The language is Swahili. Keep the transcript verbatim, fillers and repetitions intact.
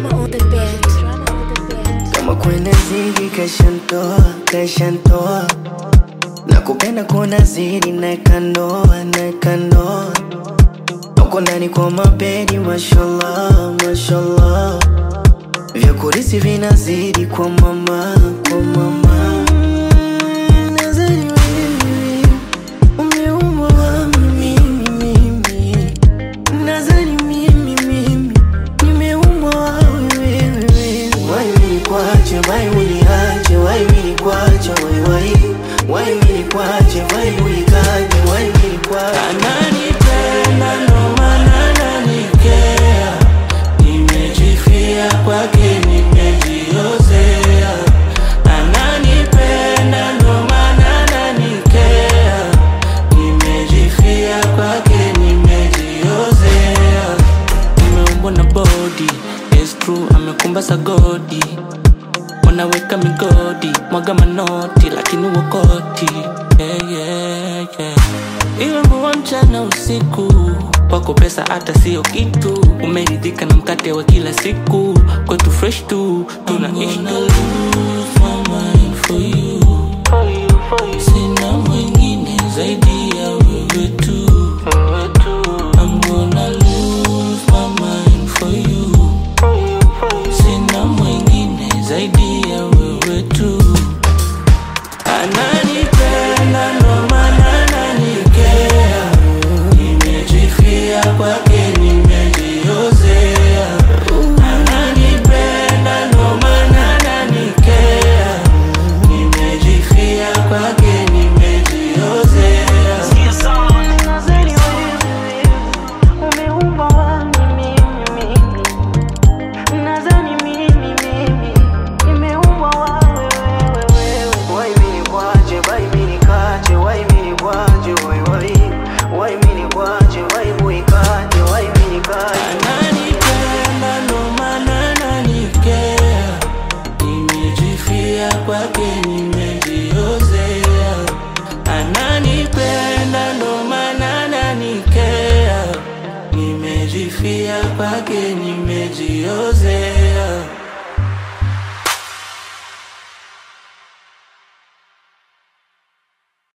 Kama kwenda zigi kashantoa, kashantoa. Nakupenda kuna zidi na kandoa, na kandoa. Uko ndani kwa mapedi mashallah, mashallah. Vya kurisi vinazidi kwa mama, kwa mama. Nazari wewe, umeumbwa wangu mimi, mimi. Nazari mimi, mimi, nimeumbwa wewe, wewe. Why mimi kwache, why uniache, why mimi kwache, why, why. Why mimi kwache, why unikaje, why mimi kwache. Ananipenda ndo maana ananikea. Nimejifia kwake nimejiozea. Ananipenda ndo maana ananikea. Nimejifia kwake nimejiozea. Nimeumbwa na body, it's true amekumbasa godi. Wanaweka migodi, mwaga manoti lakini wakoti. Yeah, yeah, yeah. Iwe mvua mchana usiku, kwako pesa hata sio kitu. Umeridhika na mkate wa kila siku, kwetu fresh tu, tunaishi tu. Lose my mind for you, for you, for you. Sina mwingine zaidi ya wewe tu, wewe tu. I'm gonna lose my mind for you, for you, for you. Sina mwingine zaidi ya wewe tu. Ananipenda ndo maana ananikea. Nimejifia kwake nimejiozea. Ananipenda ndo maana ananikea. Nimejifia kwake nimejiozea. Nazari wewe, umeumbwa wangu mimi. Nazari mimi, mimi, nimeumbwa wewe, wewe. Why mimi kwache, why mimi kache, why mimi kwache, why, why. Why mimi kwache, why muikache, why mimi kache. Ananipenda ndo maana ananikea. Nimejifia kwake nimejiozea. Ananipenda ndo maana ananikea. Nimejifia kwake